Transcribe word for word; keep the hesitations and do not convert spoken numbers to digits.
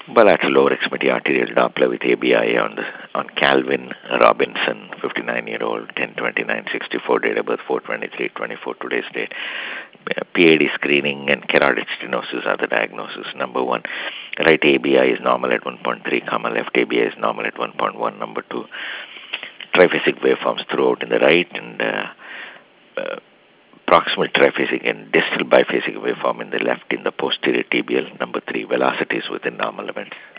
Bilateral lower extremity arterial Doppler with A B I on the on Calvin Robinson, fifty-nine-year-old, ten twenty-nine sixty-four, date of birth four twenty-three twenty-four, today's date. P A D screening and carotid stenosis are the diagnosis. Number one, right A B I is normal at one point three, comma left A B I is normal at one point one. Number two, triphasic waveforms throughout in the right, and uh, uh, proximal triphasic and distal biphasic waveform in the left in the posterior tibial. Number three, velocities within normal limits.